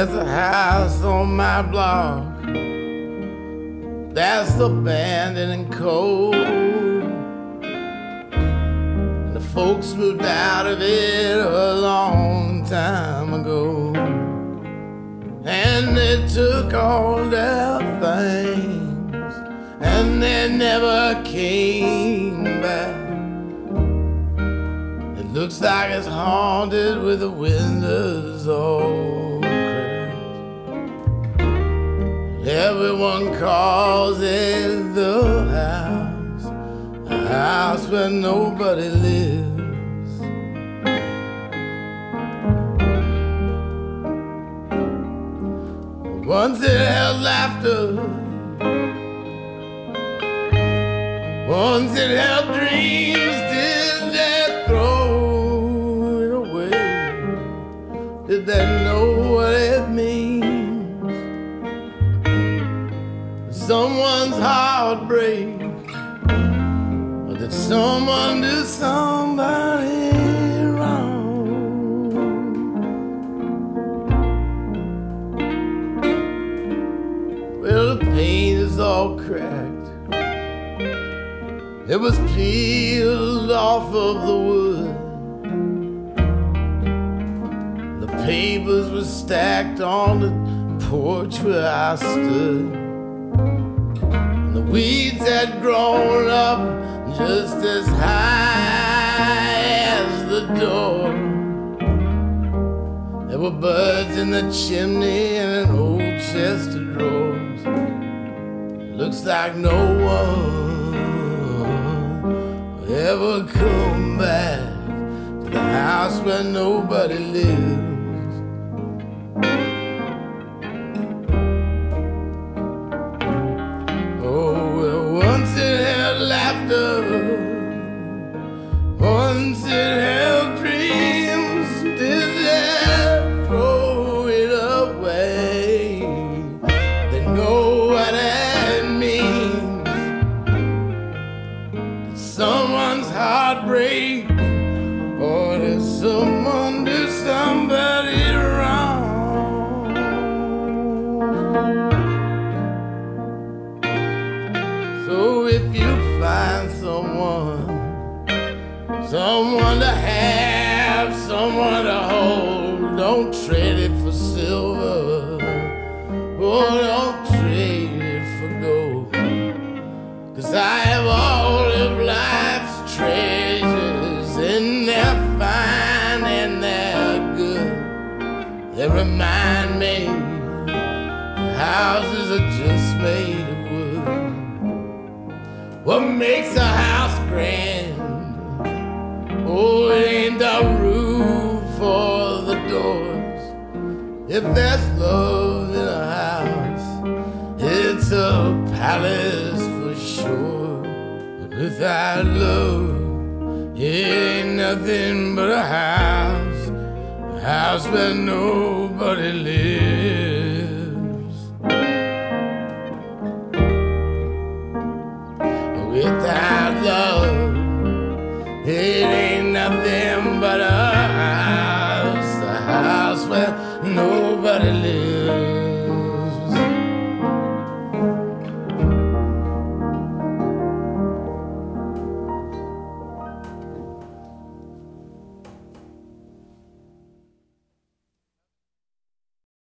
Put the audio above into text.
There's a house on my block that's abandoned and cold, and the folks moved out of it a long time ago, and they took all their things and they never came back. It looks like it's haunted with the windows all cracked. Everyone calls it the house, a house where nobody lives. Once it held laughter, once it held dreams. Did they throw it away? Did they know what it means? Someone's heartbreak, or did someone do somebody wrong? Well, the paint is all cracked, it was peeled off of the wood, the papers were stacked on the porch where I stood. The weeds had grown up just as high as the door. There were birds in the chimney and an old chest of drawers. It looks like no one will ever come back to the house where nobody lives. Once it held dreams, did they throw it away? They know what it means. Did someone's heart break, or did someone do somebody wrong? So if you find someone to have, someone to hold, don't trade it for silver, oh, don't trade it for gold. 'Cause I have all of life's treasures, and they're fine and they're good. They remind me houses are just made of wood. What makes a house grand? Oh, it ain't the roof or the doors. If there's love in a house, it's a palace for sure. But without love, it ain't nothing but a house where nobody lives.